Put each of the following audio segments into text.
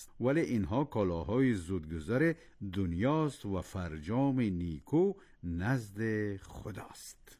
است، ولی اینها کالاهای زودگذر دنیاست و فرجام نیکو نزد خداست.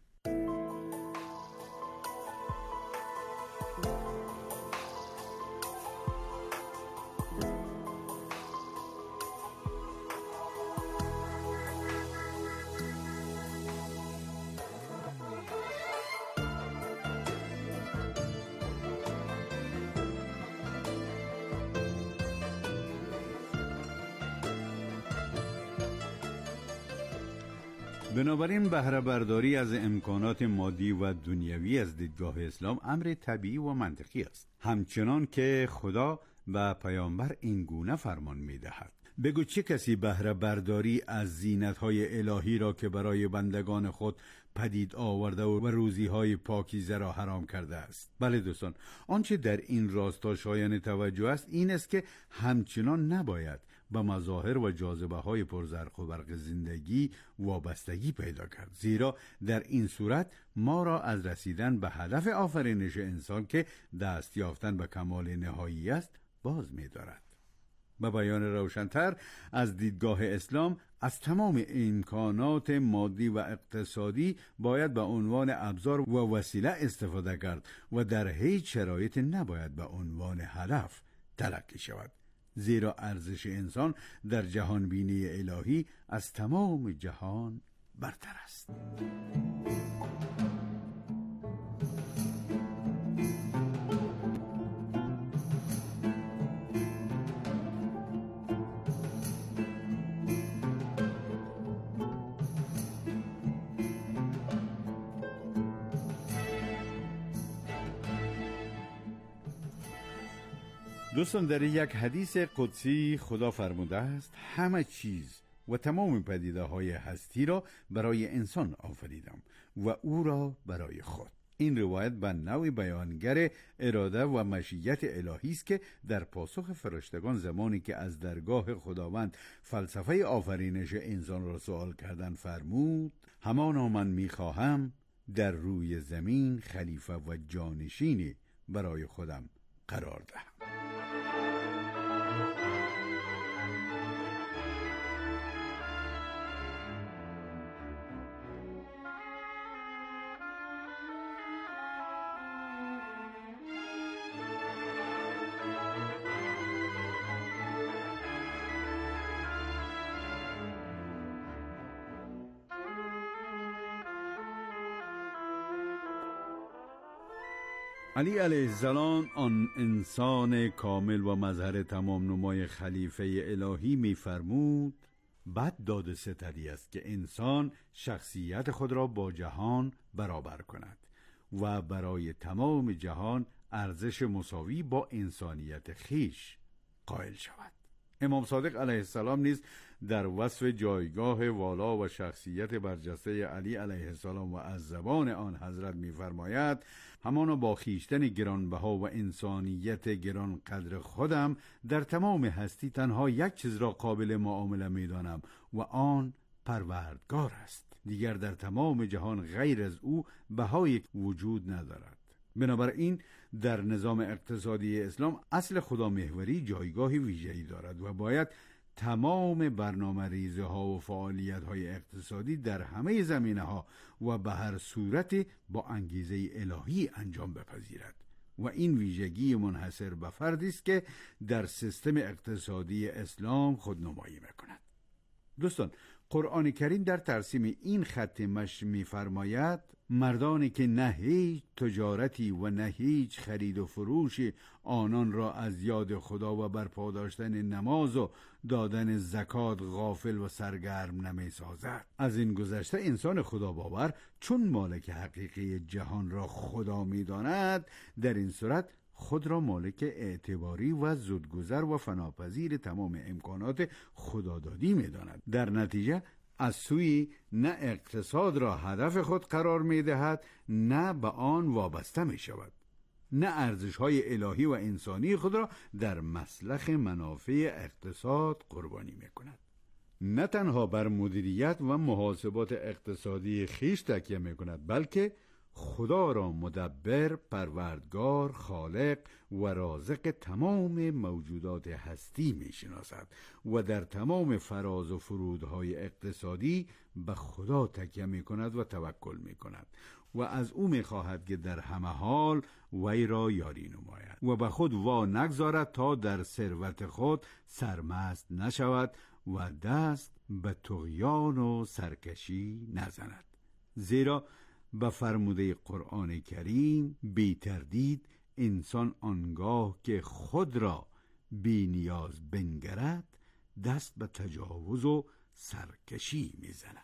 بنابراین بهره برداری از امکانات مادی و دنیوی از دیدگاه اسلام امر طبیعی و منطقی است، همچنان که خدا و پیامبر این گونه فرمان می‌دهد: بگو چه کسی بهره برداری از زینت‌های الهی را که برای بندگان خود پدید آورده و روزی‌های پاکیزه را حرام کرده است؟ بله دوستان، آنچه در این راستا شایان توجه است این است که همچنان نباید به مظاهر و جاذبه‌های پرزرق و برق زندگی وابستگی پیدا کرد، زیرا در این صورت ما را از رسیدن به هدف آفرینش انسان که دست یافتن به کمال نهایی است باز می‌دارد. به بیان روشن‌تر، از دیدگاه اسلام از تمام امکانات مادی و اقتصادی باید به عنوان ابزار و وسیله استفاده کرد و در هیچ شرایط نباید به عنوان هدف تلقی شود، زیرا ارزش انسان در جهان بینی الهی از تمام جهان برتر است. دوستان، در یک حدیث قدسی خدا فرموده است: همه چیز و تمام پدیده های هستی را برای انسان آفریدم و او را برای خود. این روایت به نوعی بیانگر اراده و مشیت الهی است که در پاسخ فرشتگان زمانی که از درگاه خداوند فلسفه آفرینش انسان را سوال کردند فرمود: همانا من میخواهم در روی زمین خلیفه و جانشینی برای خودم قرار دهم. علی علیه السلام، آن انسان کامل و مظهر تمام نمای خلیفه الهی می‌فرمود: بد داد ستدی است که انسان شخصیت خود را با جهان برابر کند و برای تمام جهان ارزش مساوی با انسانیت خیش قائل شود. امام صادق علیه السلام نیز در وصف جایگاه والا و شخصیت برجسته علی علیه السلام و از زبان آن حضرت می‌فرماید: همانا با خویشتن گرانبها و انسانیت گران قدر خودم در تمام هستی تنها یک چیز را قابل معامله می‌دانم و آن پروردگار است. دیگر در تمام جهان غیر از او بهایی وجود ندارد. بنابراین در نظام اقتصادی اسلام اصل خدا محوری جایگاه ویژه‌ای دارد و باید تمام برنامه ریزی ها و فعالیت های اقتصادی در همه زمینه ها و به هر صورت با انگیزه الهی انجام بپذیرد و این ویژگی منحصر به فردی است که در سیستم اقتصادی اسلام خودنمایی میکند. دوستان، قرآن کریم در ترسیم این خط مشی می‌فرماید: مردانی که نه هیچ تجارتی و نه هیچ خرید و فروشی آنان را از یاد خدا و برپا داشتن نماز و دادن زکات غافل و سرگرم نمی‌سازد. از این گذشته انسان خدا باور چون مالک حقیقی جهان را خدا می‌داند، در این صورت خود را مالک اعتباری و زودگذر و فناپذیر تمام امکانات خدادادی می‌داند. در نتیجه از سوی نه اقتصاد را هدف خود قرار می‌دهد، نه به آن وابسته می‌شود، نه ارزش‌های الهی و انسانی خود را در مصلح منافع اقتصاد قربانی می‌کند. نه تنها بر مدیریت و محاسبات اقتصادی خیش تکیه می‌کند، بلکه خدا را مدبر، پروردگار، خالق و رازق تمام موجودات هستی می شناسد و در تمام فراز و فرودهای اقتصادی به خدا تکیه می کند و توکل می کند و از او می خواهد که در همه حال وی را یاری نماید و به خود وا نگذارد تا در ثروت خود سرمست نشود و دست به طغیان و سرکشی نزند. زیرا به فرموده قرآن کریم بی تردید انسان آنگاه که خود را بی نیاز بنگرد دست به تجاوز و سرکشی میزند.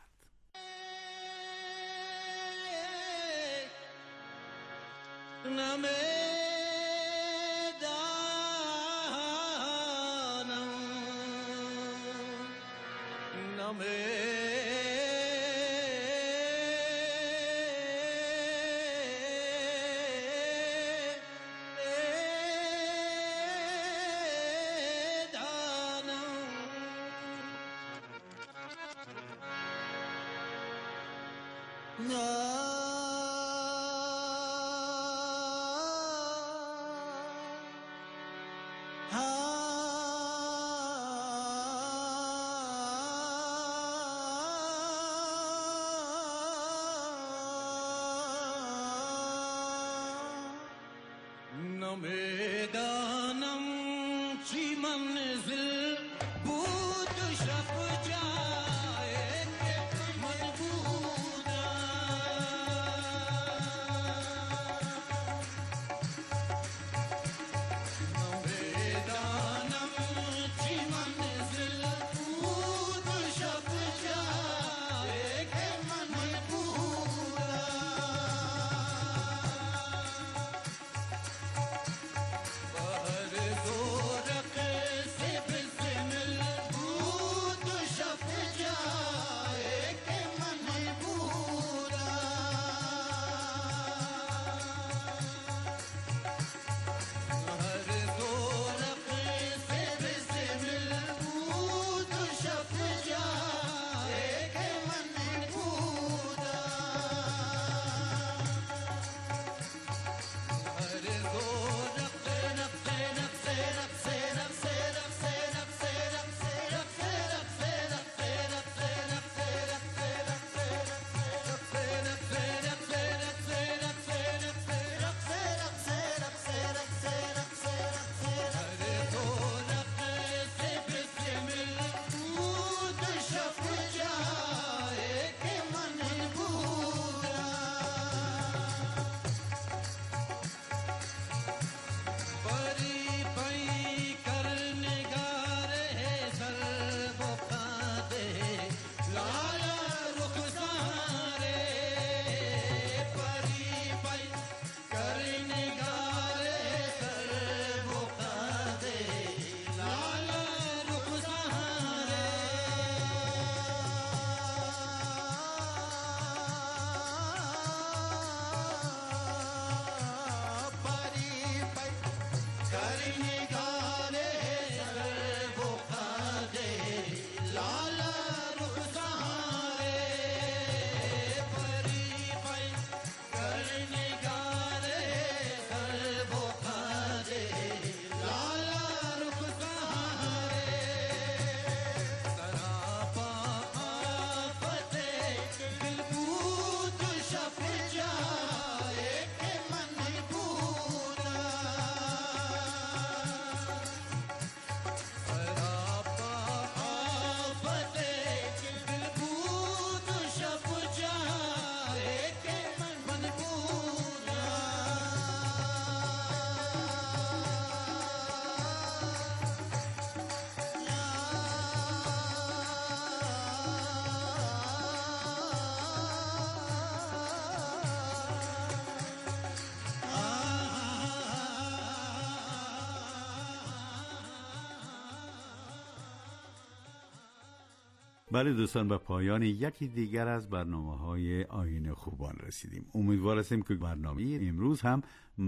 بله دوستان، به پایان یکی دیگر از برنامه‌های آیین خوبان رسیدیم. امیدوار هستیم که برنامه امروز هم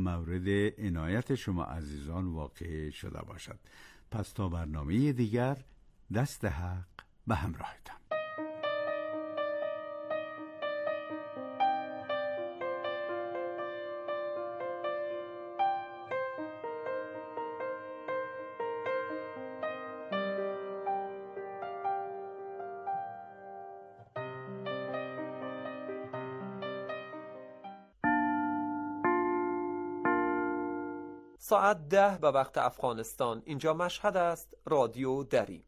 مورد عنایت شما عزیزان واقع شده باشد. پس تا برنامه دیگر، دست حق به همراهتان. ساعت 10 به وقت افغانستان. اینجا مشهد است. رادیو دری.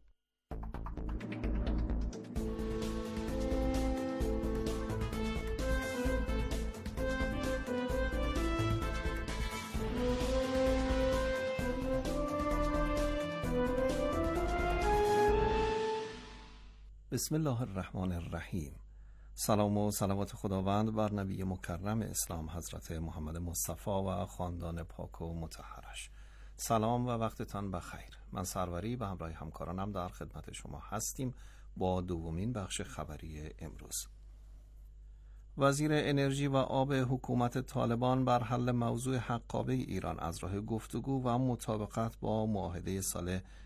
بسم الله الرحمن الرحیم. سلام و صلوات خداوند بر نبی مکرم اسلام حضرت محمد مصطفی و خاندان پاک و مطهرش. سلام و وقتتان بخیر. من سروری به همراه همکارانم در خدمت شما هستیم با دومین بخش خبری امروز. وزیر انرژی و آب حکومت طالبان بر حل موضوع حقابه ایران از راه گفتگو و مطابقت با معاهده سال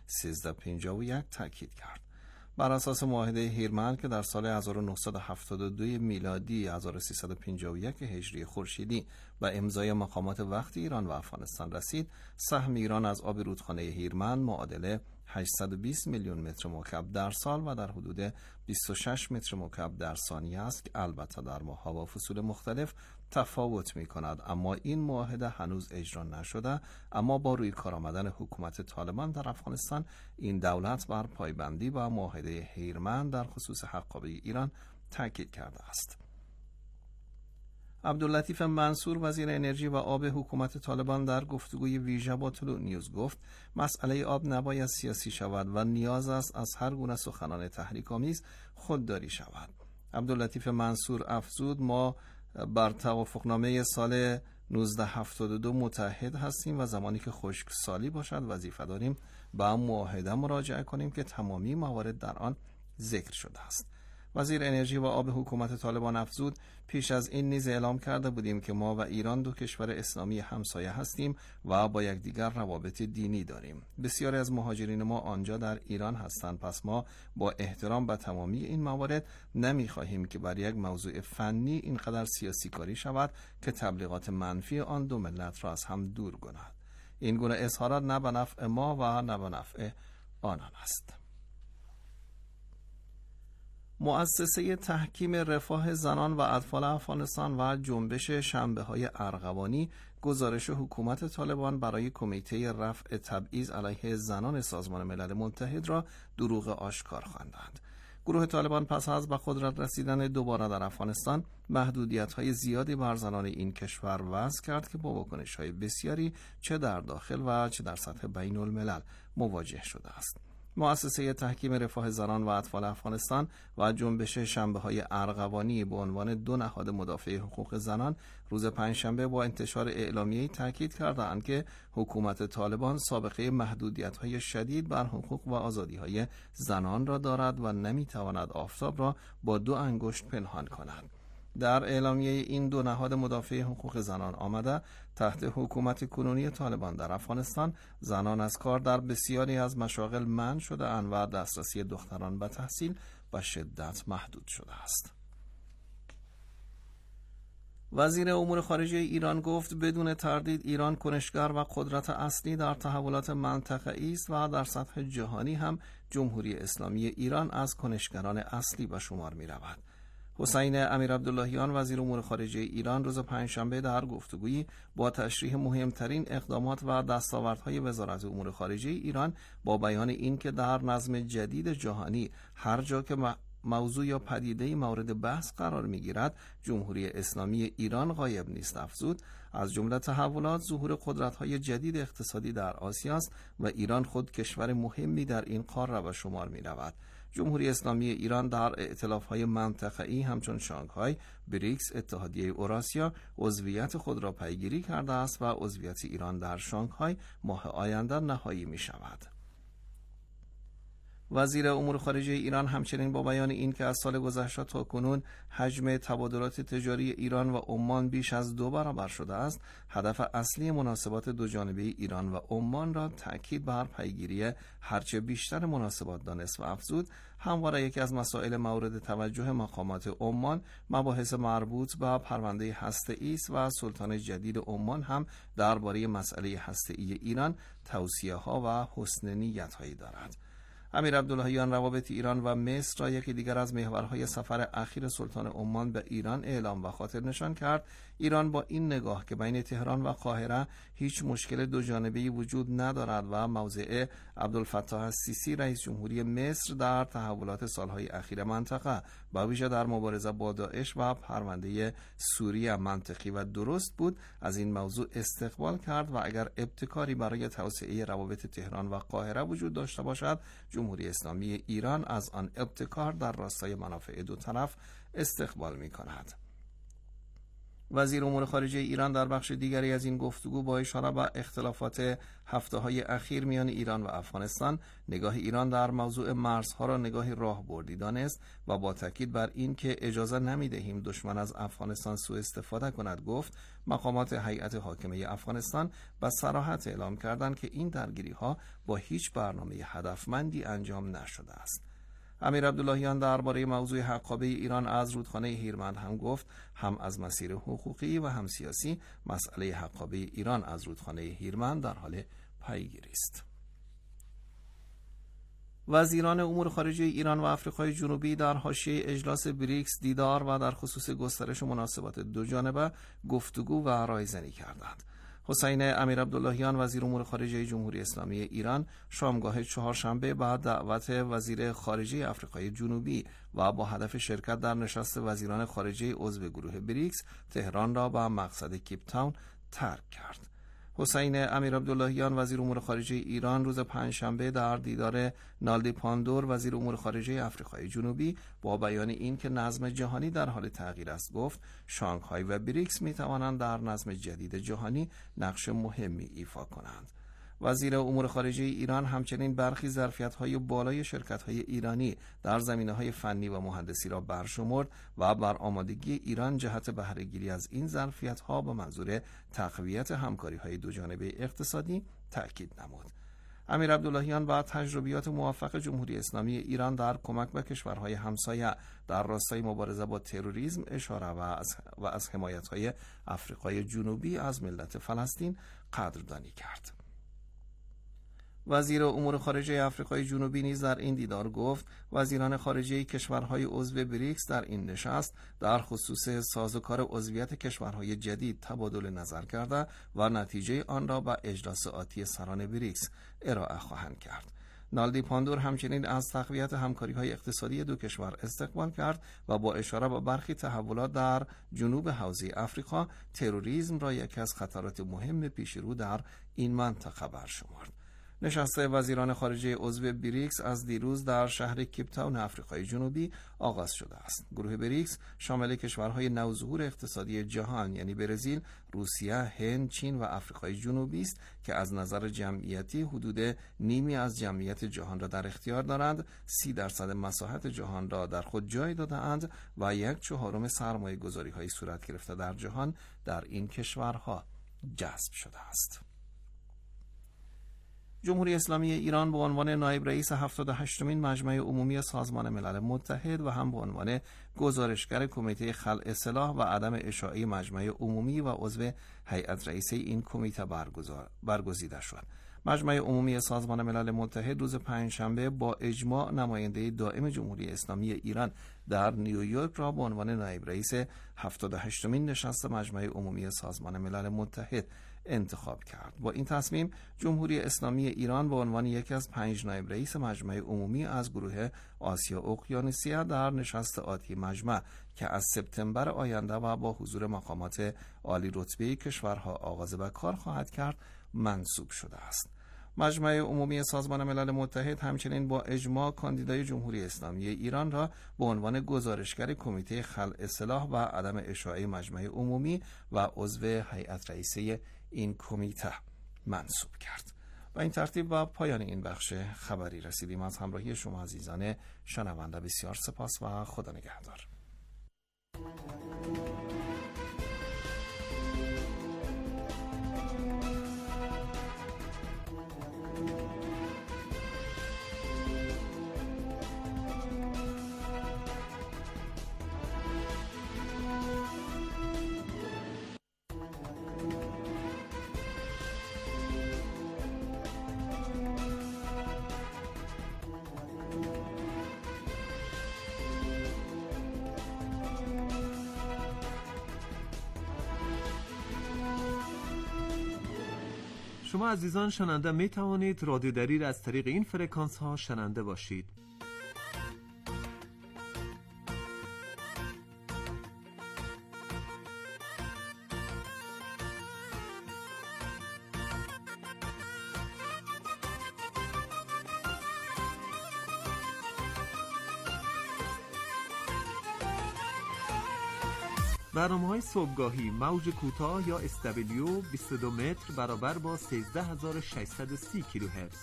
1351 تاکید کرد. بر اساس معاهده هیرمند که در سال 1972 میلادی 1351 هجری خورشیدی و امضای مقامات وقت ایران و افغانستان رسید، سهم ایران از آب رودخانه هیرمند معادل 820 میلیون متر مکعب در سال و در حدود 26 متر مکعب در ثانیه است که البته در ماه‌ها و فصول مختلف تفاوت می کند، اما این معاهده هنوز اجرا نشده. اما با روی کار آمدن حکومت طالبان در افغانستان، این دولت بر پایبندی با معاهده هیرمند در خصوص حقابه ایران تاکید کرده است. عبداللطیف منصور وزیر انرژی و آب حکومت طالبان در گفتگوی ویژه با طلوع نیوز گفت مسئله آب نباید سیاسی شود و نیاز است از هر گونه سخنان تحریک‌آمیز خودداری شود. عبداللطیف منصور افزود ما بر توافقنامه سال 1972 متحد هستیم و زمانی که خشکسالی باشد وظیفه داریم به معاهده مراجعه کنیم که تمامی موارد در آن ذکر شده است. وزیر انرژی و آب حکومت طالبان افزود پیش از این نیز اعلام کرده بودیم که ما و ایران دو کشور اسلامی همسایه هستیم و با یکدیگر روابط دینی داریم. بسیاری از مهاجرین ما آنجا در ایران هستند، پس ما با احترام به تمامی این موارد نمی‌خواهیم که بر یک موضوع فنی اینقدر سیاسی کاری شود که تبلیغات منفی آن دو ملت را از هم دور کند. این گونه اظهارات نه به نفع ما و نه به نفع آنان است. مؤسسه تحکیم رفاه زنان و اطفال افغانستان و جنبش شنبه‌های ارغوانی گزارش حکومت طالبان برای کمیته رفع تبعیض علیه زنان سازمان ملل متحد را دروغ آشکار خواندند. گروه طالبان پس از به قدرت رسیدن دوباره در افغانستان محدودیت‌های زیادی بر زنان این کشور وضع کرد که با واکنش‌های بسیاری چه در داخل و چه در سطح بین الملل مواجه شده است. مؤسسه تحکیم رفاه زنان و اطفال افغانستان و جنبش شنبه‌های ارغوانی به عنوان دو نهاد مدافع حقوق زنان روز پنجشنبه با انتشار اعلامیه‌ای تاکید کردند که حکومت طالبان سابقه محدودیت‌های شدید بر حقوق و آزادی‌های زنان را دارد و نمی‌تواند آفتاب را با دو انگشت پنهان کند. در اعلامیه این دو نهاد مدافع حقوق زنان آمده تحت حکومت کنونی طالبان در افغانستان زنان از کار در بسیاری از مشاغل منع شده اند و دسترسی دختران به تحصیل به شدت محدود شده است. وزیر امور خارجه ایران گفت بدون تردید ایران کنشگر و قدرت اصلی در تحولات منطقه‌ای است و در سطح جهانی هم جمهوری اسلامی ایران از کنشگران اصلی به شمار می‌رود. حسین امیرعبداللهیان وزیر امور خارجه ایران روز پنجشنبه در گفتگویی با تشریح مهمترین اقدامات و دستاوردهای وزارت امور خارجه ایران با بیان این که در نظم جدید جهانی هر جا که موضوع یا پدیده مورد بحث قرار می‌گیرد جمهوری اسلامی ایران غایب نیست افزود از جمله تحولات ظهور قدرت‌های جدید اقتصادی در آسیا است و ایران خود کشور مهمی در این قاره به شمار می‌رود. جمهوری اسلامی ایران در ائتلاف‌های منطقه‌ای همچون شانگهای، بریکس، اتحادیه اوراسیا عضویت خود را پیگیری کرده است و عضویت ایران در شانگهای ماه آینده نهایی می‌شود. وزیر امور خارجه ایران همچنین با بیان این که از سال گذشته تا کنون حجم تبادلات تجاری ایران و عمان بیش از 2 برابر شده است، هدف اصلی مناسبات دوجانبه ایران و عمان را تأکید بر پیگیری هرچه بیشتر مناسبات دانست و افزود همواره یکی از مسائل مورد توجه مقامات عمان مباحث مربوط به پرونده هسته‌ای است و سلطان جدید عمان هم درباره مسئله هسته‌ای ایران توصیه‌ها و حسن نیت‌هایی دارد. امیر عبداللهیان روابط ایران و مصر را یکی دیگر از محورهای سفر اخیر سلطان عمان به ایران اعلام و خاطر نشان کرد. ایران با این نگاه که بین تهران و قاهره هیچ مشکل دوجانبه‌ای وجود ندارد و موضع عبدالفتاح السیسی رئیس جمهوری مصر در تحولات سالهای اخیر منطقه با ویژه در مبارزه با داعش و پرونده سوریه منطقی و درست بود، از این موضوع استقبال کرد و اگر ابتکاری برای توسعه روابط تهران و قاهره وجود داشته باشد، جمهوری اسلامی ایران از آن ابتکار در راستای منافع دو طرف استقبال می کند. وزیر امور خارجه ایران در بخش دیگری از این گفتگو با اشاره به اختلافات هفته‌های اخیر میان ایران و افغانستان، نگاه ایران در موضوع مرزها را نگاهی راهبردی دانست و با تاکید بر این که اجازه نمی‌دهیم دشمن از افغانستان سوء استفاده کند گفت. مقامات هیئت حاکمه افغانستان به صراحت اعلام کردند که این درگیری‌ها با هیچ برنامه هدفمندی انجام نشده است. امیر عبداللهیان درباره موضوع حقابه ایران از رودخانه هیرمند هم گفت هم از مسیر حقوقی و هم سیاسی مسئله حقابه ایران از رودخانه هیرمند در حال پیگیری است. وزیران امور خارجه ایران و آفریقای جنوبی در حاشیه اجلاس بریکس دیدار و در خصوص گسترش مناسبات دوجانبه گفتگو و رایزنی کردند. حسین امیر عبداللهیان وزیر امور خارجه جمهوری اسلامی ایران شامگاه چهارشنبه بعد دعوت وزیر خارجه آفریقای جنوبی و با هدف شرکت در نشست وزیران خارجه عضو گروه بریکس تهران را به مقصد کیپ تاون ترک کرد. حسین امیر عبداللهیان وزیر امور خارجه ایران روز پنجشنبه در دیدار نالدی پاندور وزیر امور خارجه آفریقای جنوبی با بیان این که نظم جهانی در حال تغییر است گفت شانگهای و بریکس می توانند در نظم جدید جهانی نقش مهمی ایفا کنند. وزیر امور خارجه ایران همچنین برخی ظرفیت‌های بالای شرکت‌های ایرانی در زمینه‌های فنی و مهندسی را برشمرد و بر آمادگی ایران جهت بهره‌گیری از این ظرفیت‌ها به منظور تقویت همکاری‌های دوجانبه اقتصادی تأکید نمود. امیر عبداللهیان با تجربیات موفق جمهوری اسلامی ایران در کمک به کشورهای همسایه در راستای مبارزه با تروریسم اشاره و از حمایت‌های آفریقای جنوبی از ملت فلسطین قدردانی کرد. وزیر امور خارجه آفریقای جنوبی نیز در این دیدار گفت وزیران خارجه کشورهای عضو بریکس در این نشست در خصوص سازوکار عضویت کشورهای جدید تبادل نظر کرده و نتیجه آن را به اجلاس آتی سران بریکس ارائه خواهند کرد. نالدی پاندور همچنین از تقویت همکاری‌های اقتصادی دو کشور استقبال کرد و با اشاره به برخی تحولات در جنوب حوزه آفریقا تروریسم را یکی از خطرات مهم پیش رو در این منطقه برشمرد. نشست وزیران خارجه عضو بریکس از دیروز در شهر کیپ تاون آفریقای جنوبی آغاز شده است. گروه بریکس شامل کشورهای نوظهور اقتصادی جهان یعنی برزیل، روسیه، هند، چین و آفریقای جنوبی است که از نظر جمعیتی حدود نیمی از جمعیت جهان را در اختیار دارند، 30% مساحت جهان را در خود جای داده‌اند و 1/4 سرمایه‌گذاری‌های صورت گرفته در جهان در این کشورها جذب شده است. جمهوری اسلامی ایران به عنوان نایب رئیس 78مین مجمع عمومی سازمان ملل متحد و هم به عنوان گزارشگر کمیته خلع سلاح و عدم اشاعه مجمع عمومی و عضو هیئت رئیسه این کمیته برگزیده شد. مجمع عمومی سازمان ملل متحد روز پنجشنبه با اجماع نماینده دائم جمهوری اسلامی ایران در نیویورک را به عنوان نایب رئیس 78مین نشست مجمع عمومی سازمان ملل متحد انتخاب کرد. با این تصمیم جمهوری اسلامی ایران به عنوان یکی از 5 نایب رئیس مجمع عمومی از گروه آسیا اقیانوسیه در نشست آتی مجمع که از سپتامبر آینده و با حضور مقامات عالی رتبه کشورها آغاز به کار خواهد کرد منصوب شده است. مجمع عمومی سازمان ملل متحد همچنین با اجماع کاندیدای جمهوری اسلامی ایران را به عنوان گزارشگر کمیته خلع سلاح و عدم اشاعه مجمع عمومی و عضو هیئت رئیسه این کمیته منصوب کرد. و این ترتیب و پایان این بخش خبری رسیدیم. از همراهی شما عزیزان شنونده بسیار سپاس و خدا نگهدار. شما عزیزان شنونده می توانید رادیو دری را از طریق این فرکانس ها شنونده باشید. برنامه‌های صبحگاهی موج کوتاه یا SW 22 متر برابر با 13630 کیلوهرتز.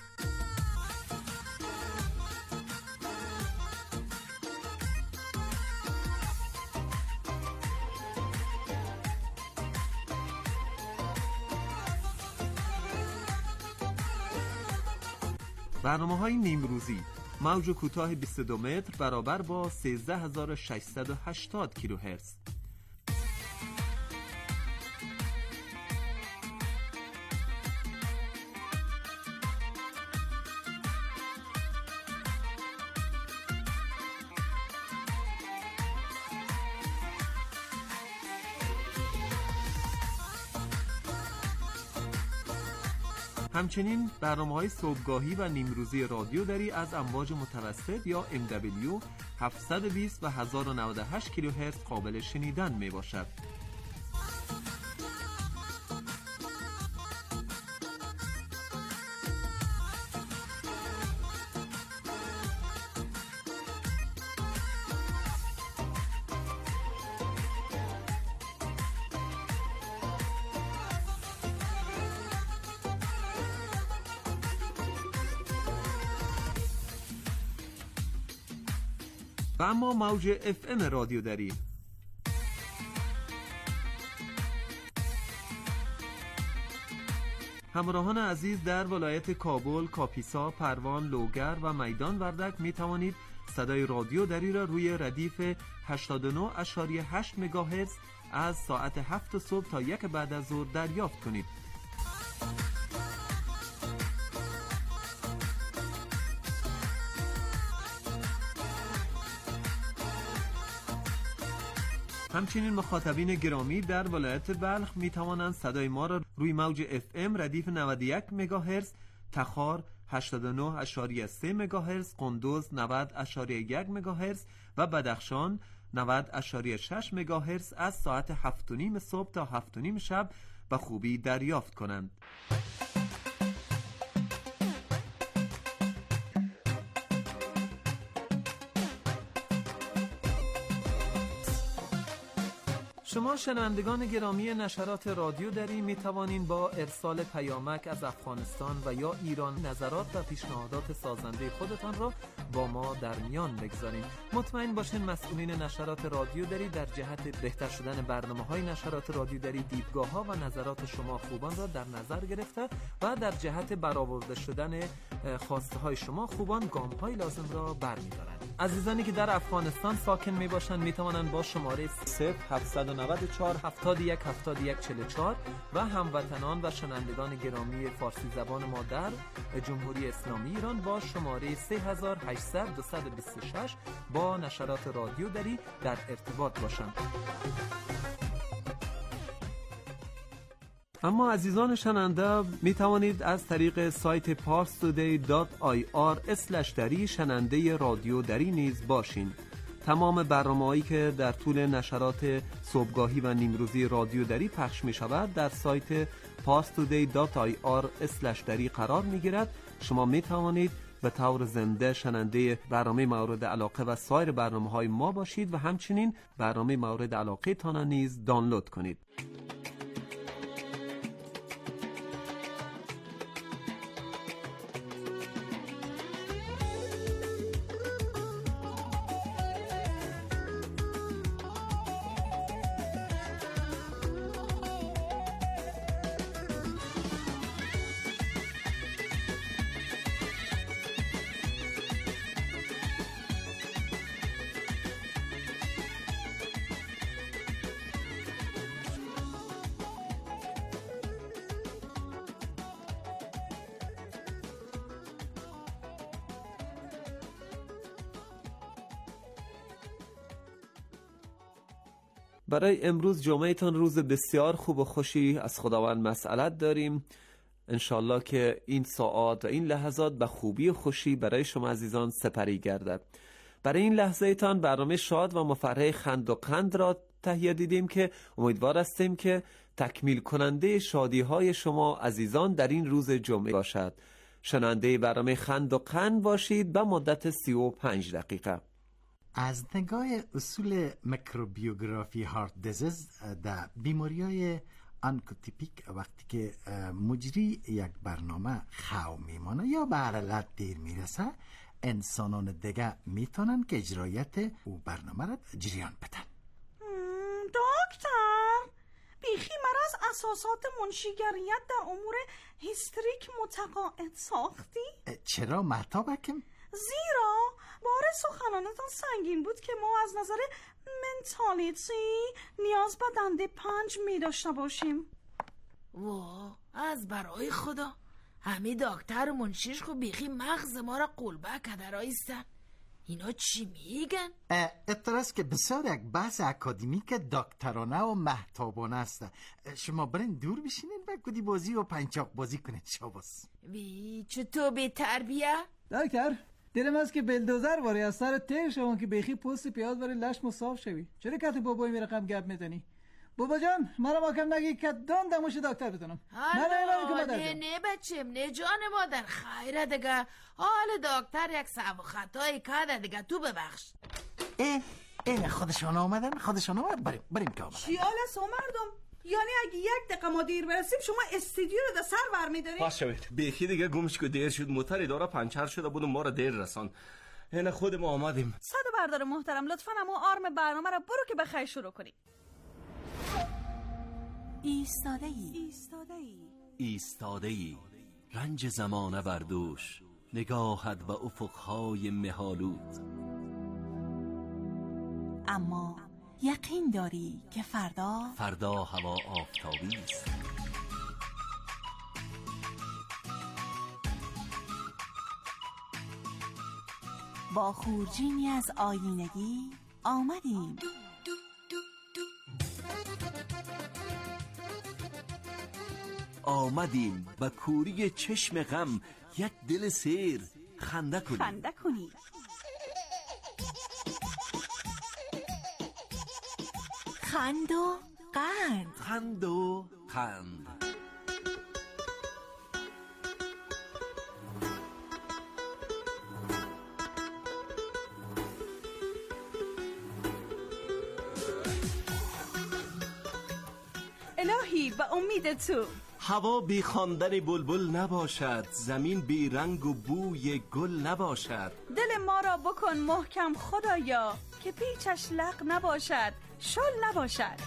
برنامه‌های نیمروزی موج کوتاه 22 متر برابر با 13680 کیلوهرتز. همچنین برنامه‌های صبحگاهی و نیمروزی رادیو دری از امواج متوسط یا MW 720 و 1098 کیلوهرتز قابل شنیدن می باشد. و اما موج FM رادیو دری همراهان عزیز در ولایت کابل، کاپیسا، پروان، لوگر و میدان وردک می توانید صدای رادیو دری را روی ردیف 89.8 مگاهرتز از ساعت 7 صبح تا 1 بعد از ظهر دریافت کنید. همچنین مخاطبین گرامی در ولایت بلخ می توانند صدای ما را روی موج FM ردیف 91 مگاهرتز، تخار 89.3 مگاهرتز، قندوز 90.1 مگاهرتز و بدخشان 90.6 مگاهرتز از ساعت 7:30 صبح تا 7:30 شب به خوبی دریافت کنند. شما شنوندگان گرامی نشرات رادیو دری می توانید با ارسال پیامک از افغانستان و یا ایران نظرات و پیشنهادات سازنده خودتان را با ما در میان بگذارید. مطمئن باشین مسئولین نشرات رادیو دری در جهت بهتر شدن برنامه‌های نشرات رادیو دری دیدگاه‌ها و نظرات شما خوبان را در نظر گرفته و در جهت برآورده شدن خواسته‌های شما خوبان گام‌های لازم را برمی‌دارند. عزیزانی که در افغانستان ساکن میباشند میتوانند با شماره 0794 71 71 44 و هموطنان و شنوندگان گرامی فارسی زبان ما در جمهوری اسلامی ایران با شماره 3800 226 با نشرات رادیو دری در ارتباط باشند. اما عزیزان شنونده می توانید از طریق سایت parstoday.ir/dari شنونده رادیو دری نیز باشین. تمام برنامه‌هایی که در طول نشرات صبحگاهی و نیمروزی رادیو دری پخش می شود در سایت parstoday.ir/dari قرار می گیرد. شما می توانید به طور زنده شنونده برنامه مورد علاقه و سایر برنامه‌های ما باشید و همچنین برنامه مورد علاقه تان نیز دانلود کنید. برای امروز جمعهتان روز بسیار خوب و خوشی از خداوند مسئلت داریم. انشالله که این ساعات و این لحظات به خوبی و خوشی برای شما عزیزان سپری گردد. برای این لحظه ایتان برنامه شاد و مفرح خند و قند را تهیه دیدیم که امیدوار هستیم که تکمیل کننده شادی های شما عزیزان در این روز جمعه باشد. شنونده برنامه خند و قند باشید به مدت 35 دقیقه. از نگاه اصول میکروبیوگرافی هارت دیزیز در بیماری‌های آنکوتیپیک وقتی که مجری یک برنامه خو میمانه یا به حالت دیر میرسه، انسانان دیگه میتونن که اجرایت او برنامه را جریان بدن. دکتر بیخی مرا از اساسات منشیگریت در امور هیستریک متقاعد ساختی؟ چرا مهتابکم؟ زیرا بار سخنانتان سنگین بود که ما از نظر منتالیتی نیاز به دنده 5 می داشته باشیم. از برای خدا همه دکتر و منشیش خو بیخی مغز ما را قلبه کده رایستن. اینا چی میگن؟ اعتراض که بسیار یک بحث اکادمیک دکترانه و مهتابانه است. شما برین دور بشینین و گودی بازی و پنچاق بازی کنید. شاباس. چطور بی تربیه؟ دکتر دلم است که بلدوزر واری از سر تیر شما که بیخی پوست پیاز باری لش مصاف شوی. چرا کت بابایی می رقم گپ میزنی؟ بابا جان مرا ماکم نگی که دان دموش دکتر بتونم. نه بچم نه جان مادر خیره دیگه. حال دکتر یک سو خطایی کرده دیگه تو ببخش. خودشان آمدن بریم که آمدن. چی حال است مردم؟ یعنی اگه 1 دقیقه ما دیر برسیم شما استودیو رو در سر برمیدارید؟ پاس شوید بیخی دیگه گمش که دیر شد. موتر اداره پنچر شده بود و ما را دیر رسان. اینه خود ما آمدیم. صد بردار محترم لطفاً اما آرم برنامه را برو که بخیر شروع کنی. ایستاده ای رنج زمانه بردوش، نگاهت به افقهای مهالود. اما یقین داری که فردا هوا آفتابی است. با خورجینی از آینگی آمدیم. آمدیم به کوری چشم غم، یک دل سیر خنده کنی. خند و قند. الهی به امید تو. هوا بی خواندن بلبل نباشد، زمین بی رنگ و بوی گل نباشد. دل ما را بکن محکم خدایا، که پیچش لق نباشد شل نباشد.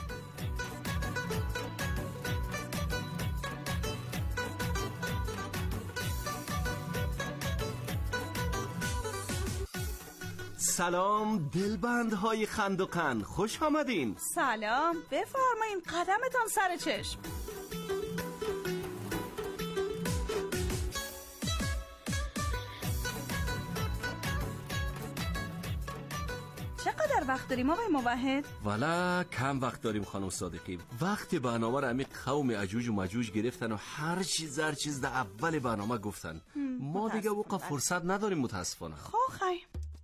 سلام دلبندهای خند و قند، خوش آمدین. سلام، بفرمایین، قدمتان سر چشم. چقدر وقت داریم آقای موحد؟ والا کم وقت داریم خانم صادقی. وقت برنامه را همین قوم عجوج و مجوج گرفتن و هر چیز در اول برنامه گفتن. ما دیگه وقت فرصت نداریم متاسفانه. خواهی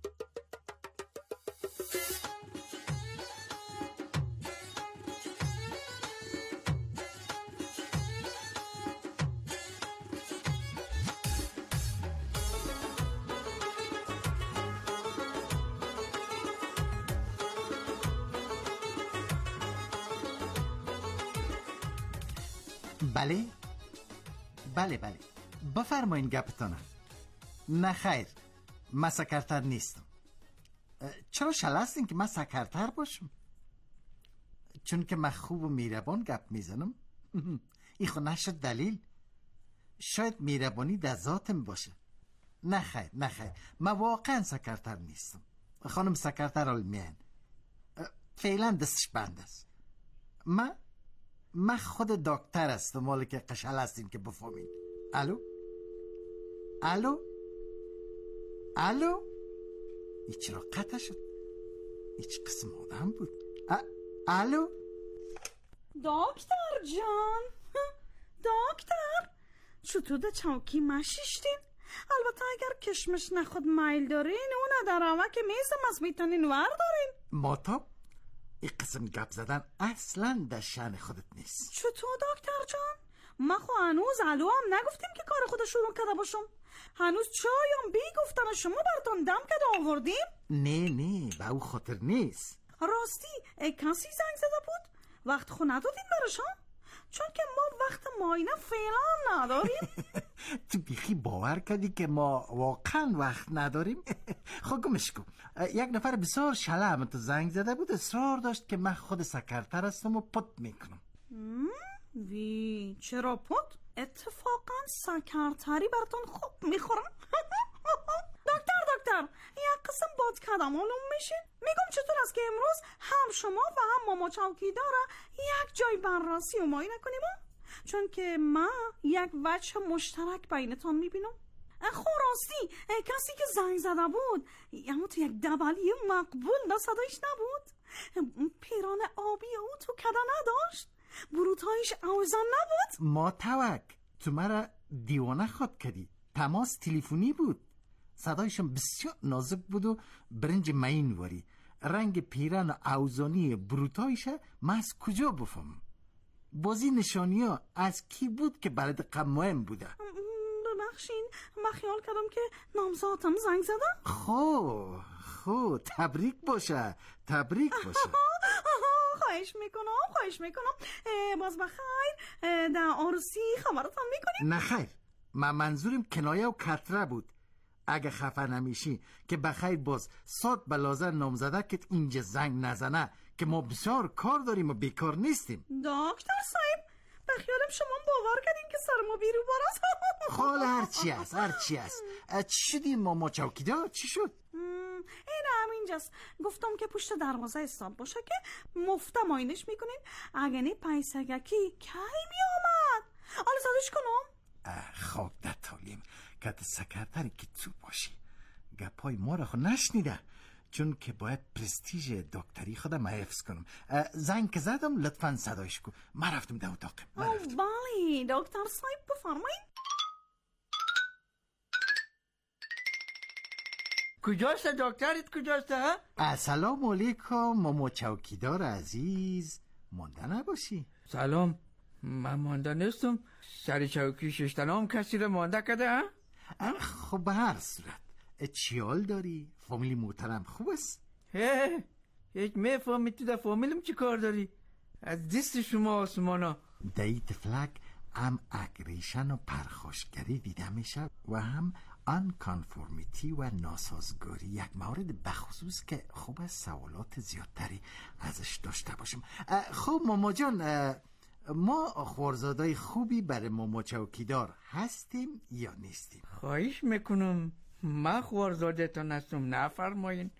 بله بفرمایین گپتانه. نه خیر، من سکرتر نیستم. چرا شلستین که من سکرتر باشم؟ چون که من خوب و میربان گپ میزنم. این خود نشد دلیل. شاید میربانی در ذاتم باشه. نه خیر من واقعا سکرتر نیستم. خانم سکرتر علمیان فعلا دستش بند است. من خود دکتر هستم، مالی که قشل هستین که بفهمین. الو ای چرا قطع شد؟ ایچ قسم آدم بود. دکتر جان، دکتر چطور ده چوکی مشیشتین؟ البته اگر کشمش نخود میل دارین اون در همه که میزم از میتونین وردارین. ماتاب این قسم گپ زدن اصلا در شأن خودت نیست. چطور دکتر جان؟ ما خو هنوز الو هم نگفتیم که کار خود شروع کرده باشم. هنوز چایم بی گفتن شما براتون دم کرده آوردیم. نه به او خاطر نیست. راستی کسی زنگ زده بود؟ وقت خو ندادین برشان؟ چون که ما وقت معاینه فعلا نداریم. تو بیخی باور کردی که ما واقعا وقت نداریم؟ خب گمش کن. یک نفر بسیار شلم تو زنگ زده بود، اصرار داشت که من خود سکرتر هستم و پت میکنم. وی چرا پت؟ اتفاقا سکرتری براتون خوب میخورم. دکتر یک قسم باد کدام معلوم میشین؟ میگم چطور است که امروز هم شما و هم ماما چوکیداره یک جای بررسی و معاینه کنیم؟ چون که من یک وجه مشترک بینتان میبینم. راستی کسی که زنگ زده بود اما تو یک دبلی مقبول دا صدایش نبود؟ پیران آبی او تو کده نداشت؟ بروتایش اوزان نبود؟ ما توک تو مرا دیوانه خود کردی. تماس تلفنی بود. صدایشم بسیار نازک بود و برنج مین واری. رنگ پیران اوزانی بروتایش من از کجا بفهم؟ بازی نشانی ها از کی بود که بلد قمایم بوده؟ ببخشین من خیال کردم که نامزادم زنگ زده. خب تبریک باشه. خواهش میکنم باز بخیر در عروسی خبرتان میکنیم. نه خیر، من منظورم کنایه و کتره بود. اگه خفه نمیشی که بخیر باز سات بلازر نامزده که اینجا زنگ نزنه که ما بسیار کار داریم و بیکار نیستیم. دکتر صاحب بخیالم شما باور کردین که سر ما بیرو باراست. خال هرچی است. چی شدی ماما چوکیدار؟ چی شد؟ این همینجاست. گفتم که پشت دروازه حساب باشه که مفته ماینش میکنین. اگه نی پیسگکی کی می آمد؟ حالا زدش کنم؟ خواب در تالیم که سکرتری که تو باشی گپای ما را خود نشنیده، چون که باید پرستیژ دکتری خودم حفظ کنم. زنگ که زدم لطفاً صدایش کن. من رفتم در اتاقم. بله دکتر صاحب بفرمایید. کجاست دکترت کجاست؟ سلام علیکم ماما چوکیدار عزیز. مانده نباشی. سلام، من مانده نیستم. سر چوکی ششتنام کسی رو مانده کرده؟ خب به هر صورت چی حال داری؟ فامیلی محترم خوب است؟ یک میفهمی تو در فامیلم چی کار داری؟ از دست شما آسمانا. دایی تفلک هم اگریشن و پرخاشگری دیده میشه و هم آنکانفورمیتی و ناسازگاری. یک مورد بخصوص که خوب است سوالات زیادتری ازش داشته باشم. خب ماما جان، ما خوارزادای خوبی برای ماما چوکیدار هستیم یا نیستیم؟ خواهش میکنم من خوارزادتان هستم، نفرمایین.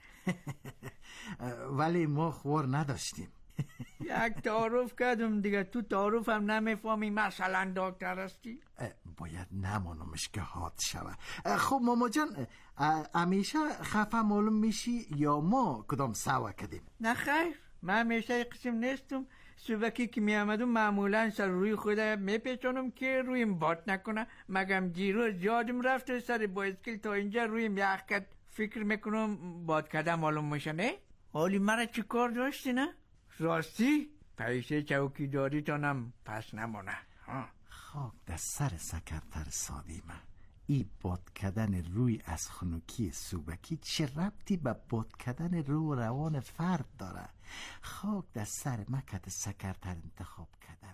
ولی ما خوار نداشتیم. یک تعارف کردم دیگه، تو تعارف هم نمیفهمی مثلا دکتر هستی؟ باید نمانمش که حاد شوه. خب ماما جان، همیشه خفه معلوم میشی یا ما کدام سوا کردیم؟ نه خیر، من همیشه قسم نیستم. صبحی که می آمدم معمولا سر روی خودم میپیچونم که رویم باد نکنه. مگم دیروز یادم رفت سر بایسکل تا اینجا رویم یخ کرد. فکر میکنم باد کردم معلوم میشه. نه حالی مرا چی کار داشتی؟ نه راستی پیسه چوکیداری تانم پس نمونه. خاک در سر سکرتر سادی من. ای باد کردن روی از خنوکی صوبکی چه ربطی به باد کردن رو روان فرد داره؟ خاک در سر مکت سکرتر انتخاب کردن.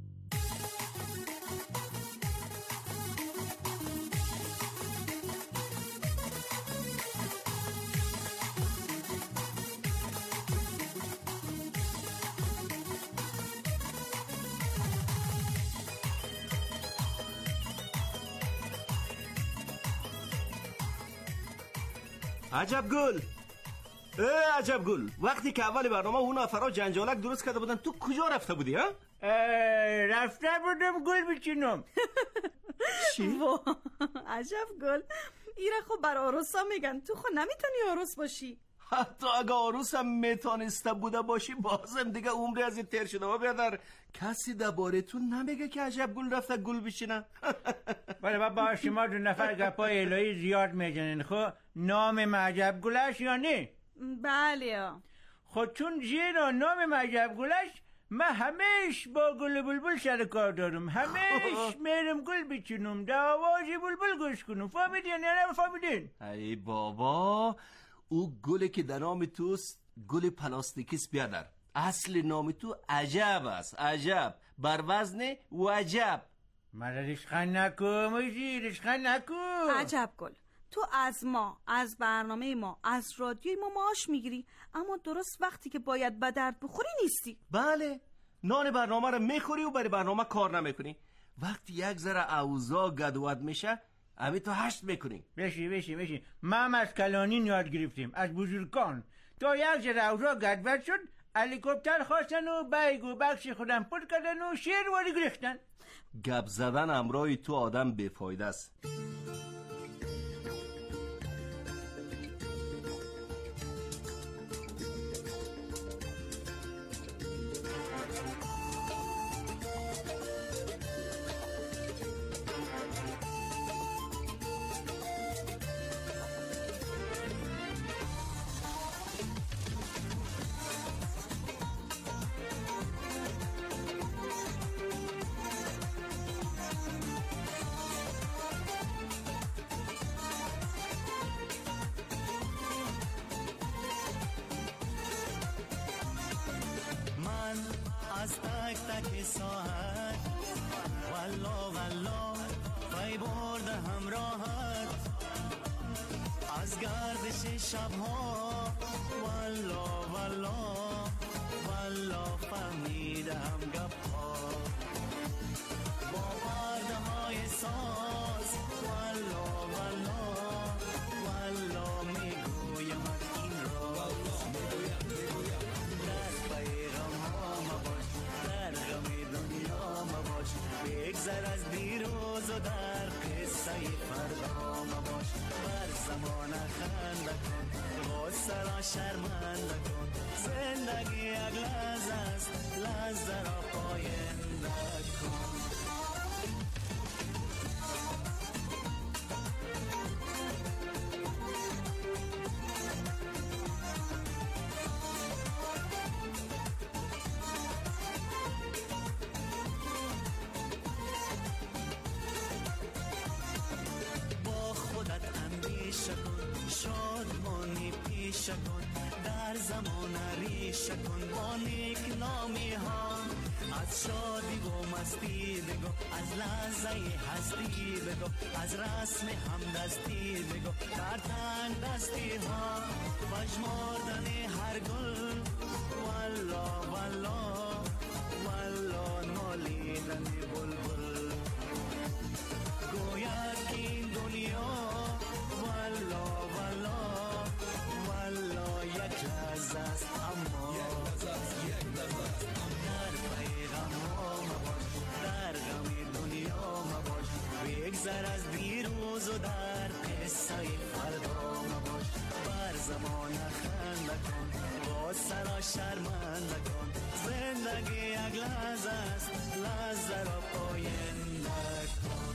عجب گل، عجب گل. وقتی که اول برنامه اون افرا جنجالک درست کرده بودن تو کجا رفته بودی؟ ها؟ رفته بودم گل بچینم. چی؟ عجب گل. ایره خب بر عروسا میگن تو خود نمیتونی عروس باشی. حتی اگه عروسم میتونسته بوده باشی بازم دیگه عمری از این تیر شده و بیادر کسی دربارتون نمیگه که عجب گل رفته گل بشینه. بله بابا شما دو نفر گپای الهی زیاد میزنین. خب نام عجب گلش یا نه؟ بله. خب چون زیرا نام عجب گلش من همیش با گل بلبل سر کار دارم، همیش میرم گل بچینم، در آوازی بلبل گوش کنم. فهمیدین یا نه فهمیدین؟ ای بابا او گلی که در نام توست گل پلاستیکیست بیادر. اصل نام تو عجب است، عجب بر وزن وجب. مرا رشخن نکن موجی، رشخن نکن. عجب گل، تو از ما، از برنامه ما، از رادیوی ما معاش میگیری، اما درست وقتی که باید به درد بخوری نیستی. بله، نان برنامه رو میخوری و برای برنامه کار نمیکنی. وقتی یک ذره اوضاع گدوت میشه امی تو هشت میکنی. بشی ما از کلانین یاد گرفتیم، از بزرگان. تا یک ذره اوضاع گدوت شد هلیکوپتر خواستن و بیگ و بخش خودم پر کردن و شیر واری گرفتن. گپ زدن امرای تو آدم بیفایده است. از تک تک ساعت والله پی برد همراهت از گردش شبها والله فهمیدم گپها با پرده های ساز والله میگویم این را در پیغام ها مباش، در غم دنیا مباش، بگذر از دیروز و در قصه فردا مباش. بر زمان خنده کن، غصه را شرمنده کن، زندگی یک لحظه است، لحظه را پاینده کن. شادمانی پیش کن، در زمان ریش کن با نیک نامی ها. از شادی و مستی بگو، از لحظه هستی بگو، از رسم همدستی بگو، در تنگ دستی ها بشمردن هر گل والله نالیدن بلبل. گوید که این دنیا والله یک لحظه است، اما در پیغام ها مباش، در غم دنیا مباش، بگذر از دیروز و در قصه فردا مباش. بر زمان خنده کن، غصه را شرمنده کن، زندگی یک لحظه است، لحظه را پاینده کن.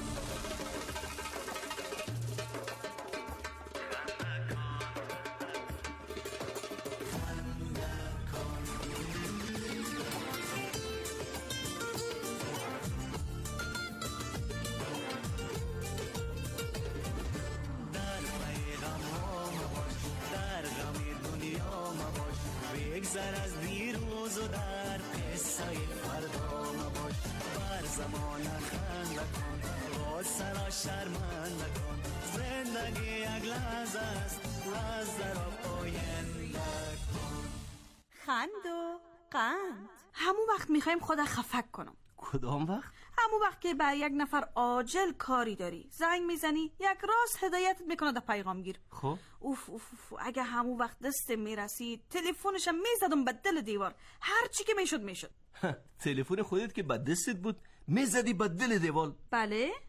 بگذر از دیروز و در قصه فردا مباش. بر زمان خنده کن، غصه را شرمنده کن، زندگی یک لحظه است، لحظه را پاینده کن. خند و قند. همون وقت میخوایم خدا خفک کنم. کدام وقت؟ همون وقت که بر یک نفر عاجل کاری داری، زنگ میزنی، یک راست هدایتت میکنه در پیغامگیر. خب اوف اگه همون وقت دست میرسید تلفنشم میزدم به دل دیوار، هر چی که میشد. تلفن خودت که به دستت بود میزدی به دل دیوار؟ بله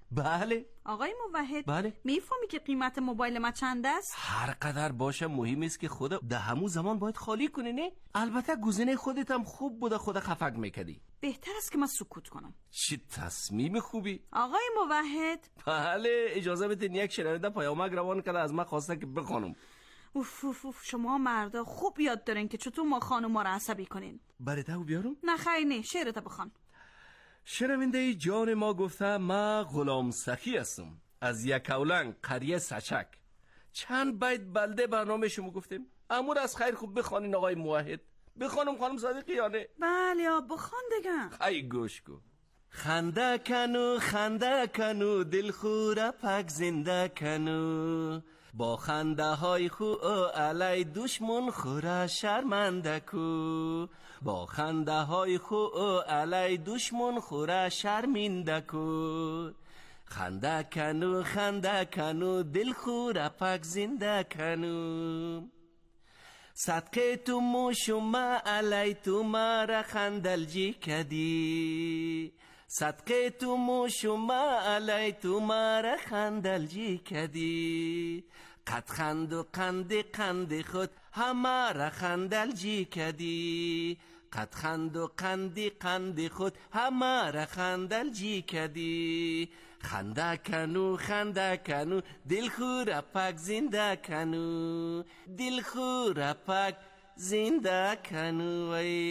بله. آقای موحد، بله. میفهمی که قیمت موبایل ما چند است؟ هر قدر باشه مهم است که خود ده همون زمان باید خالی کنی نه؟ البته گزینه خودت هم خوب بوده، خود خفق میکردی. بهتر است که من سکوت کنم. چه تصمیم خوبی. آقای موحد. بله اجازه بدین یک شنونده پیامک روان کرده از من خواسته که بخونم. اوف شما مردا خوب یاد دارین که چطور ما خانوما رو عصبی کنین. براتو بیارم؟ نه خیر نه، شعرتو بخوان. شنونده جان ما گفته ما غلام سخی هستم از یکاولنگ قریه سچک. چند بیت بلده برنامه شما گفتیم. امور از خیر خوب بخوانین آقای موحد. بخوانم خانم صادقیانه؟ بله بخوان دیگه. خیلی گوش کن. خنده کنو دل خورا پک زنده کنو، با خنده های خو علی دشمن خورا شرمنده کو، با خنده های خو علی دشمن خورا شرمنده کو. خنده کنو دل خورا پک زنده کنو، صدقه تو موشما علی تو مارا خندلجی کدی، صدقه تو موشما علی تو مارا خندلجی کدی، قد خند و قند خود همارا خندلجی کدی، قد خند و قند خود همارا خندلجی کدی. خنده کنو دل خورا پک زنده کنو، دل خورا پک زنده کنو.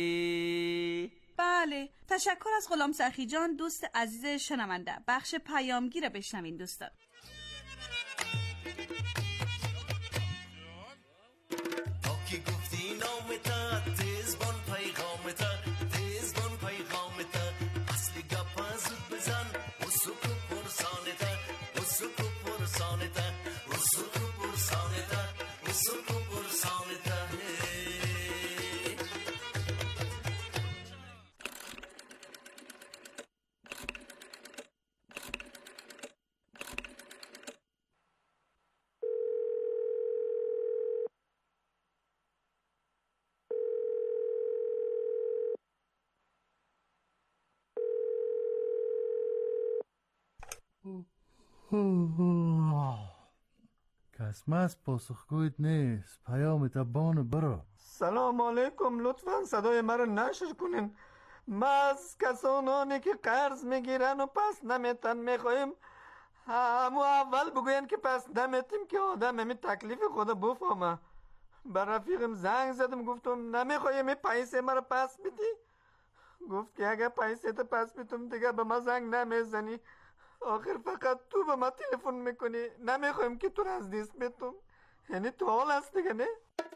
بله تشکر از غلام سخی جان. دوست عزیز شنونده، بخش پیامگی را بشنوین دوستان. که گفتی نامتا تیزبان پیغامتا، تیزبان پیغامتا، اصلی گپا زود بزن وسوکو پرسانتا، وسوکو پرسانتا، وسوکو پرسانتا، وسوکو پرسانتا. کسمس پاسخگویت نیست. پیامت بانو برو. سلام علیکم، لطفا صدای مرا نشر کنین. ما از کسانانی که قرض میگیرن و پس نمیتن میخوایم همو اول بگوین که پس نمیتیم که آدم همین تکلیف خود بفهمه. بر رفیقم زنگ زدم گفتم نمیخوایم این پیسه مرا پس بدی؟ گفت که اگر پیسه تا پس بدم دیگه به ما زنگ نمیزنی، آخر فقط تو به ما تلفن میکنی، نمیخوایم که تو را از دست بدم. یعنی تو حال هست دیگه نه؟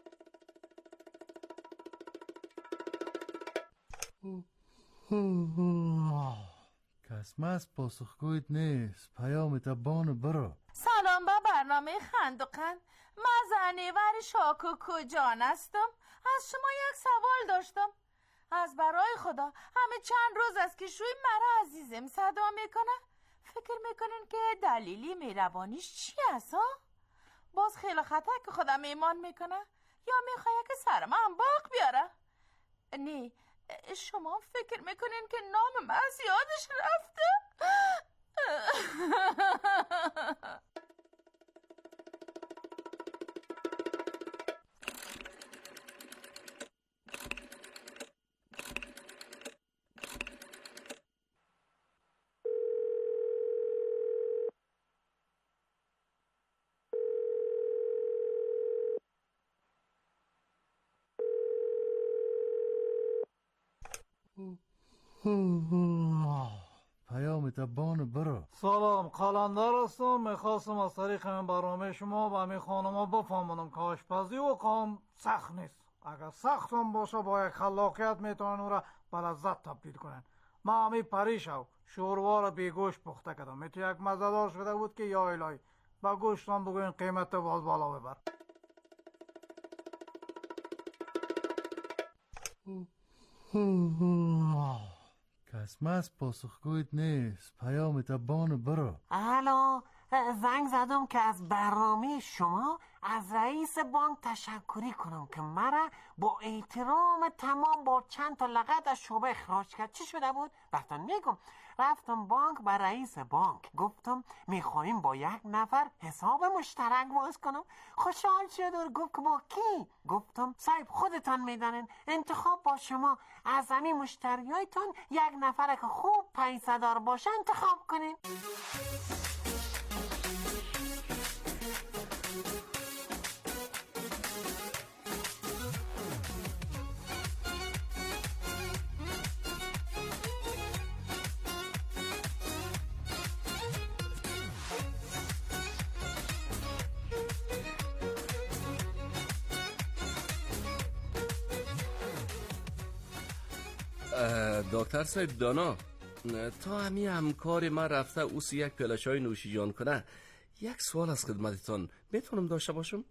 کسمس پاسخگویت نیست. پیامت بانو برو. سلام با برنامه خند و قند. من زنیور شاکوکو جان هستم. از شما یک سوال داشتم. از برای خدا همه چند روز است که شوی مرا عزیزم صدا میکنه. فکر میکنین که دلیلی مهربانیش چی است ها؟ باز خیلی خطر که خودم ایمان میکنه یا میخواه که سرم هم باق بیاره؟ نه شما فکر میکنین که نام من از یادش رفته؟ پیامت بانو برو. سلام، قلندر هستم. میخواستم از طریق این برنامه شما و همین خانما بفهمونم که آشپزی و کام سخت نیست. اگر سخت هم باشه با یک خلاقیت میتونن او را به لذت تبدیل کنن. ما همین پریشو شوروا را بی گوشت پخته کردم. میتو یک مزه‌دار شده بود که یا الهی. با گوشت هم بگوین قیمت باز بالا ببر. کسمس پاسخگویت نیست. پیامت بانو برو. الو زنگ زدم که از برنامه شما از رئیس بانک تشکری کنم که مرا با احترام تمام با چند تا لغت از شعبه اخراج کرد. چی شده بود؟ رفتم بانک با رئیس بانک گفتم میخوایم با یک نفر حساب مشترک باز کنم. خوشحال شد و گفت که با کی؟ گفتم صاحب خودتان میدانین، انتخاب با شما. از همین مشتریایتان یک نفر که خوب پیسه دار باشه انتخاب کنین. دکتر صاحب دانا، تا همین همکار من رفته اوسی یک پلاشای نوشیجان کنه، یک سوال از خدمتتان میتونم داشته باشم؟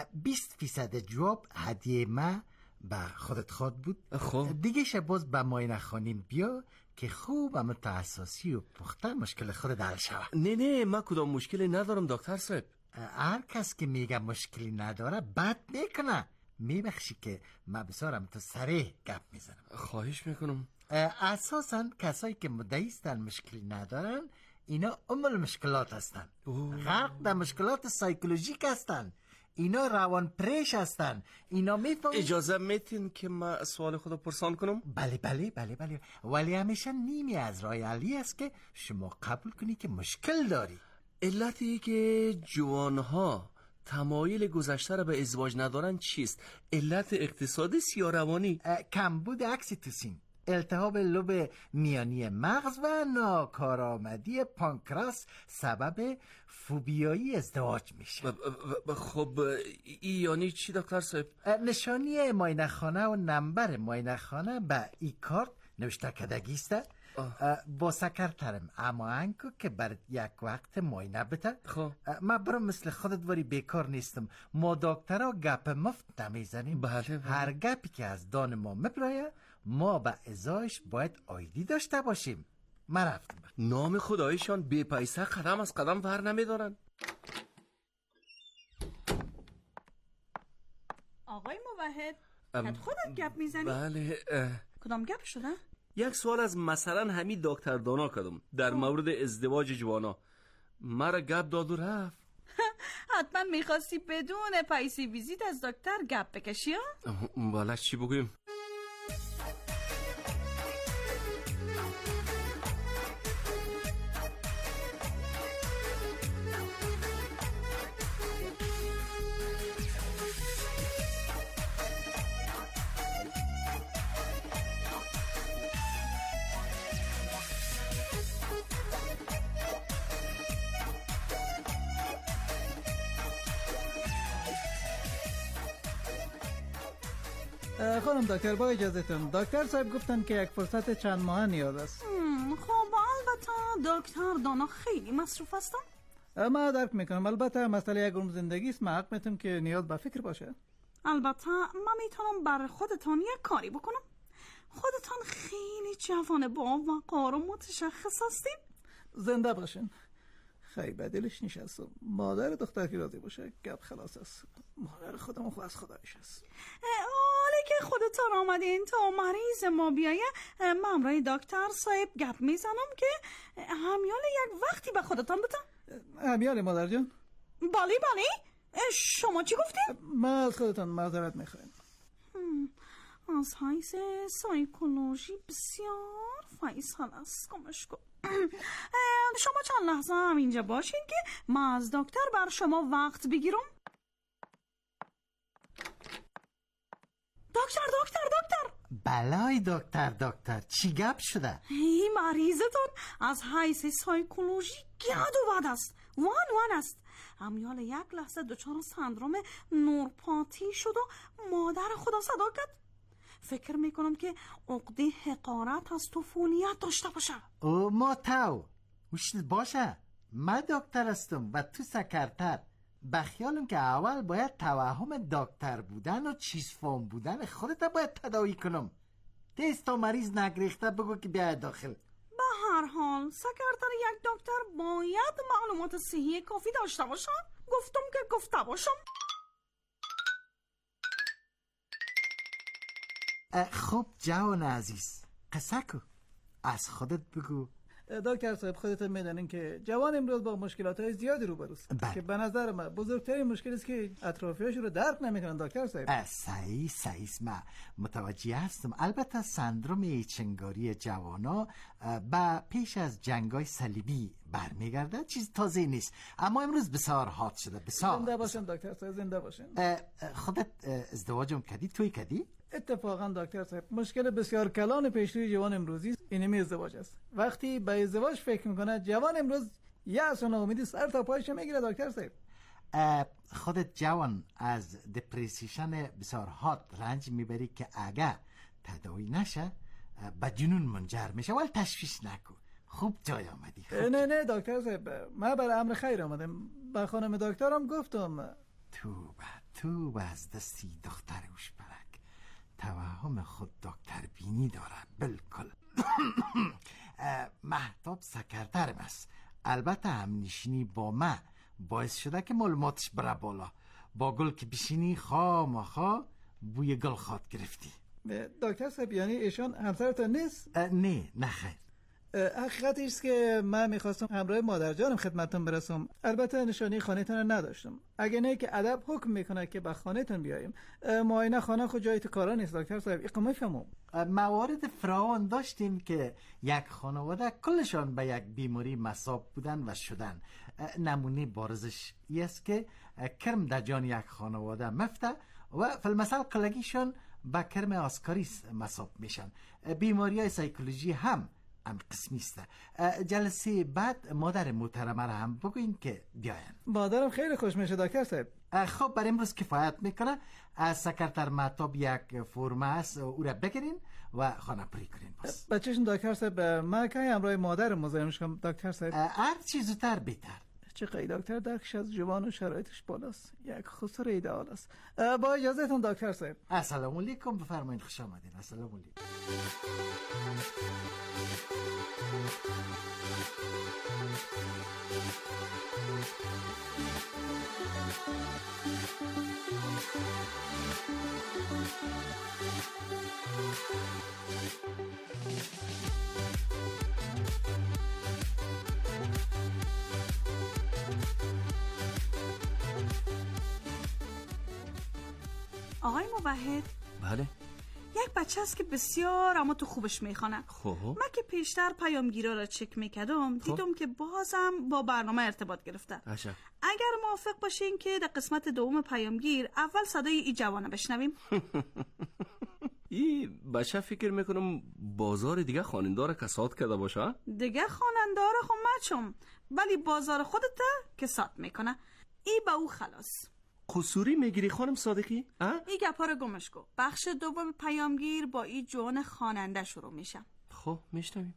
20% جواب هدیه ما به خودت خواد بود. خب دیگه شباز به ماینه خانیم بیا که خوب هم تحساسی و پخته مشکل خود حل شود. نه من کدام مشکلی ندارم دکتر صاحب. هر کس که میگه مشکلی نداره بد میکنه. میبخشی که من بسارم تو سریع گپ میزنم. خواهش میکنم. اساسا کسایی که مدعیستن مشکلی ندارن اینا مشکلات هستن. غرق در مشکلات سایکولوژیک هستن. اینا روان پریش هستن. اینا میفهمن. اجازه میتین که من سوال خدا پرسان کنم؟ بله ولی همیشه نیمی از راه حلی است که شما قبول کنی که مشکل داری. علتی که جوانها تمایل گذشته را به ازدواج ندارن چیست؟ علت اقتصادی یا روانی؟ کمبود اکسیتوسین، التهاب لوب میانی مغز و ناکارآمدی پانکراس سبب فوبیایی ازدواج میشه. خب یعنی چی دکتر صاحب؟ نشانی ماینه خانه و نمبر ماینه خانه به ای کارت نوشته کدگی است. با سکرترم اما انکو که بر یک وقت ماینه بده. ما برام مثل خودت واری بیکار نیستم. ما دکترها گپ مفت نمیزنیم. بله. هر گپی که از دان ما مبرایه ما به ازایش باید آیدی داشته باشیم. ما رفتم. نام خدایشان بی پیسه قدم از قدم ور نمیدارن. آقای موحد خودت گپ میزنی؟ بله. کدام گپ شده؟ یک سوال از مثلا همین دکتر دانا کردم در مورد ازدواج جوانا. مرا گپ داد و رفت. حتما میخواستی بدون پیسی ویزیت از دکتر گپ بکشی ها؟ بله چی بگویم؟ خانم دکتر با اجازهتون، دکتر صاحب گفتن که یک فرصت چند ماه نیاز است. خب البته دکتر دانا خیلی مصروف هستن. ما درک میکنم، البته مسئله یک عمر زندگی است. من حق میتونم که نیاز به فکر باشه. البته من میتونم برای خودتان یک کاری بکنم. خودتان خیلی جوان با وقار و متشخص هستین. زنده باشین. خیلی بدلش نشستم. مادر دختر که راضی باشه گپ خلاص است. مادر خودمون خود از خدایش است. حالا که خودتان آمدین تا مریض ما بیایه، من امرای دکتر صاحب گپ میزنم که همیال یک وقتی به خودتان بودم. همیال مادر جان؟ بله. شما چی گفتید؟ من از خودتان معذرت میخوایم. از حیث سایکولوژی بسیار فیصل است. گمش کن. شما چند لحظه هم اینجا باشین که من از دکتر بر شما وقت بگیرم. دکتر بلای دکتر چی گپ شده؟ این مریضتون از حیث سایکولوژی گد و بد است. وان است. همیال یک لحظه دچار سندروم نورپاتی شد و مادر خدا صدا کرد. فکر میکنم که عقده حقارت از طفولیت داشته باشه. او ما تو وشت باشه. من دکتر هستم و تو سکرتر. بخیالم که اول باید توهم دکتر بودن و چیز فهم بودن خودت باید تداوی کنم. تستا مریض نگریخته بگو که بیاید داخل. به هر حال سکرتر یک دکتر باید معلومات صحی کافی داشته باشم. گفتم که گفته باشم. خب جوان عزیز، قصه کو، از خودت بگو. دکتر صاحب خودتون میدونین که جوان امروز با مشکلات‌های زیادی روبروست که به نظر من بزرگترین مشکل است که اطرافیانش رو درک نمیکنن. دکتر صاحب صحیح من متوجه هستم. البته سندروم چنگاری جوانا با پیش از جنگ‌های صلیبی برمیگرده، چیز تازه نیست، اما امروز بسیار حاد شده. بسیار زنده باشین دکتر صاحب، زنده باشین. خودت ازدواجم کردی؟ توی کردی؟ اتفاقا دکتر صاحب مشکل بسیار کلان پیشروی جوان امروزی اینمی ازدواج است. وقتی به ازدواج فکر میکنه جوان امروز یأس و ناامیدی سر تا پایش میگیره. دکتر صاحب خودت جوان از دپرسیشن بسیار حاد رنج میبری که اگه تداوی نشه به جنون منجر میشه، ولی تشویش نکن. خوب جای آمدی. نه دکتر صاحب، من برای امر خیر آمدم. به خانم دکترم گفتم توبه از دستی دختر اوشپرک. توهم خود دکتر بینی داره بالکل. مهتاب سکرترم است. البته همنشینی با من باعث شده که معلوماتش بره بالا. با گل که بشینی خواها بوی گل خواد گرفتی. دکتر صاحب یعنی ایشان همسرتان نیست؟ نه خیر. حقیقت است که من میخواستم همراه مادر جانم خدمتتون برسم. البته نشانی خانه‌تون رو نداشتم. اگه نه که ادب حکم میکنه که به خانه‌تون بیایم. معاینه خانه خود جای تو کارا نیست دکتر صاحب. اقامه فهمم. موارد فراوان داشتیم که یک خانواده کلشان به یک بیماری مصاب بودن و شدن. نمونه بارزش است که کرم در جان یک خانواده مفته و فالمثل قلگیشان به کرم آسکاری مصاب میشن. بیماری های سایکولوژی هم قسمی است. جلسه بعد مادر محترمه را هم بگوین که بیاین. مادرم خیلی خوش میشه دکتر صاحب. خب برای امروز کفایت میکنه. از سکرتر مهتاب یک فرمه است، او را بگیرین و خانه پری کنین. بس بچه‌شون دکتر صاحب، من که همراه مادر مزاحم شم دکتر صاحب. هر چیز زودتر بهتر. چقدر دکتر درکش از جوان و شرایطش بالاست. یک خسر ایدئال است. با اجازهتون دکتر صاحب. السلام علیکم. بفرمایید. خوش آمدین. السلام علیکم. آقای موحد. بله. یک بچه است که بسیار اما تو خوبش میخوانه. خب من که پیشتر پیامگیرا را چک میکردم دیدم که بازم با برنامه ارتباط گرفته. اگر موافق باشین که در قسمت دوم پیامگیر اول صدای ای جوانه بشنویم. ای بچه فکر میکنم بازار دیگه خانندار کسات کرده باشه. دیگه خانندار خب مچم، ولی بازار خودت کسات میکنه. ای با او خلاص. قصوری میگیری خانم صادقی؟ ای گپا رو گمش کو. بخش دوم پیامگیر با ای جوان خواننده شروع میشه. خب میشنویم.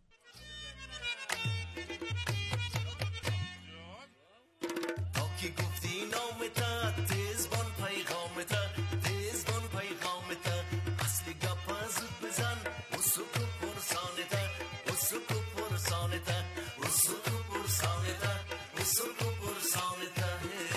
تا که گفتی نامتا تیزبان پیغامتا تیزبان پیغامتا اصلی گپا زود بزن وسوکو پرسانتا وسوکو پرسانتا وسوکو پرسانتا وسوکو پرسانتا.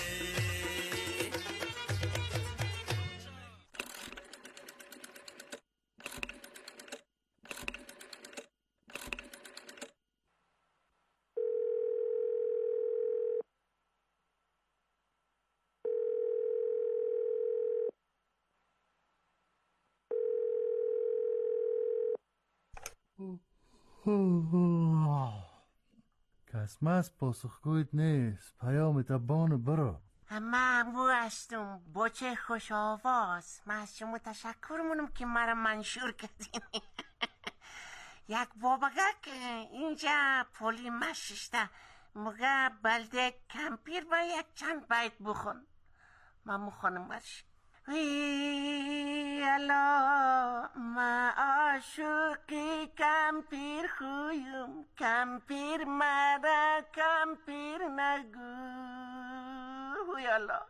کس مست پاسخگویت نیست. پیامت بان برو. ممنون هستم. با چه خوش آواز. من از شما تشکر مونم که مرا منشور کردین. یک بابگک اینجا پولی مششته مگه بلده کمپیر با یک چند بیت بخون. من مخونم برش. الا ما عاشقی کمپیر خویم کمپیر مرا کمپیر نگو. الا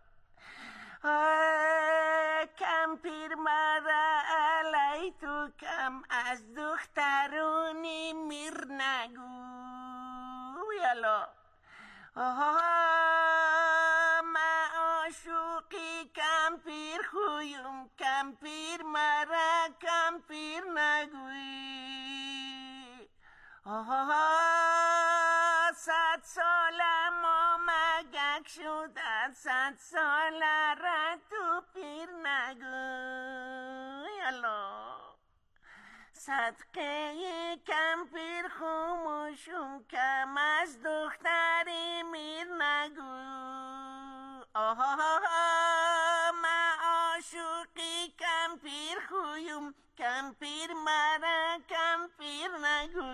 کمپیر مرا علی تو کم از دخترونی میر نگو. یالا معاشوقی کمپیر خویم کمپیر مرا کمپیر نگویی 100 ساله ما مگک شدن 100 ساله را تو پیر نگوی یالا صدقه کمپیر خاموشم کم از دختری میر نگو معاشوقی کمپیر خویم کمپیر مرا کمپیر نگو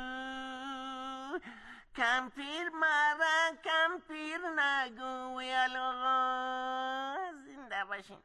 کمپیر مرا کمپیر نگو یالا زنده باشین.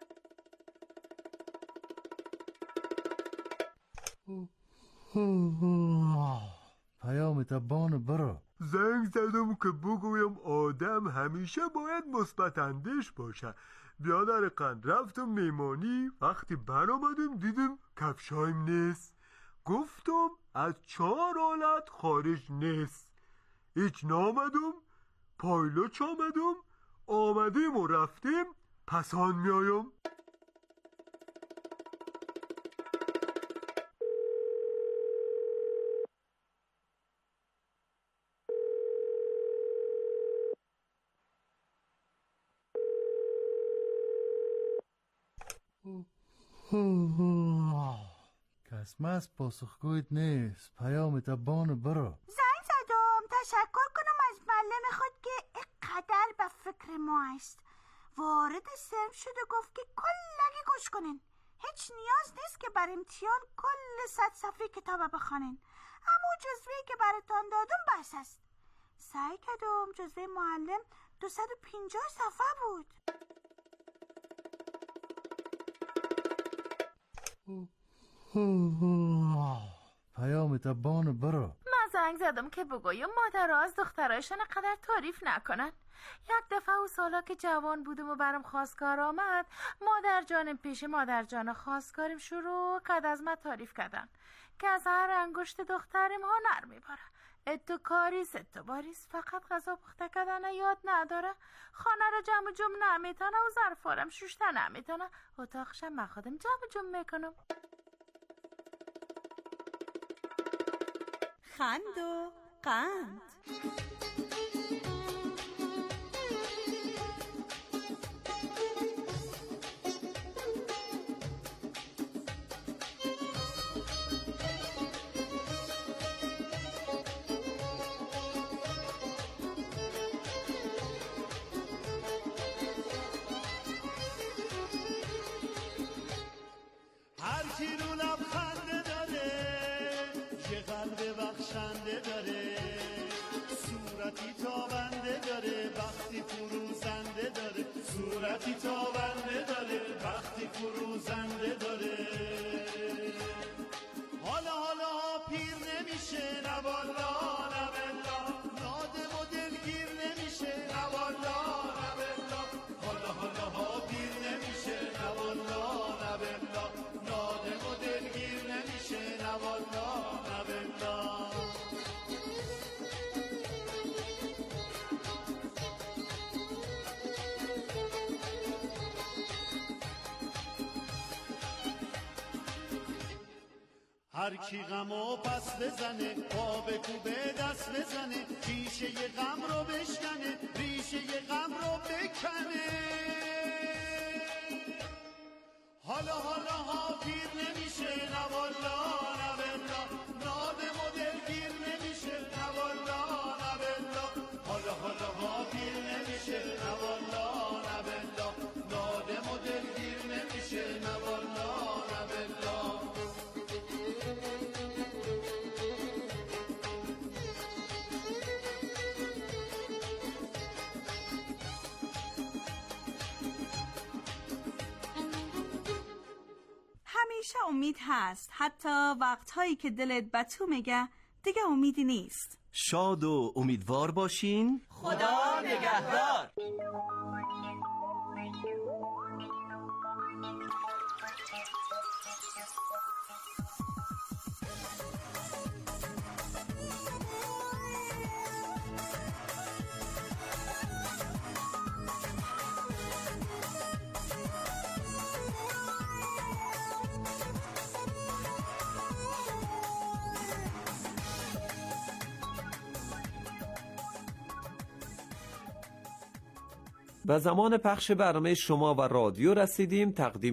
پیام تبان برو. زنگ زدم که بگویم آدم همیشه باید مثبت اندیش باشه. بیادر قند رفتم میمانی، وقتی برآمدم دیدم کفشایم نیست. گفتم از 4 حالت خارج نیست. هیچ نامدم، پایلوچ آمدیم و رفتیم، پسان میایم. کس مس پاسخگویت نیست. پیام تبان برو. زنگ زدم تشکر کنم از معلم خود که اقدر به فکر ما است. وارد سرم شد و گفت که کلگی گوش کنین. هیچ نیاز نیست که بر امتحان کل 100 صفحه کتاب بخوانین. اما جزوه‌ای که براتان دادم بس است. سعی کردم جزوه معلم 250 صفحه بود. پیام تبان برو. من زنگ زدم که بگویم مادرها از دخترایشان قدر تعریف نکنن. یک دفعه او سالا که جوان بودم و برام خواستگار آمد، مادر جانم پیش مادر جان خواستگارم شروع کرد از من تعریف کردن که از هر انگشت دخترم هنر میباره. اتو کاریس اتو باریس، فقط غذا پخته کردن یاد نداره. خانه را جمع نمیتونه و ظرفارم شوشته نمیتونه. اتاقشم من خودم جمع میکنم. خند و قند. هر کی رو لبخنده داره یه قلب بخشنده داره، صورتی تابنده داره وقتی فروزنده داره، صورتی تابنده داره وقتی فروزنده داره. حالا پیر نمیشه نه والا نه بلا، نادم و دلگیر نمیشه نه والا نه بلا. حالا پیر نمیشه نه والا نه بلا، نادم و دلگیر نمیشه نه والا نه بلا. هر کی غمو پس بزنه پا به کوبه دست بزنه، ریشه ی غم رو بشکنه ریشه ی غم رو بکنه. حالا پیر نمیشه نه والا نه بلا، نادم و دلگیر نمیشه نه والا نه بلا. حالا پیر نمیشه نه والا نه بلا، نادم و دلگیر نمیشه نه والا نه بلا. همیشه امید هست، حتی وقتهایی که دلت به تو میگه دیگه امیدی نیست. شاد و امیدوار باشین. خدا نگهدار. و زمان پخش برنامه شما و رادیو رسیدیم. تقدیم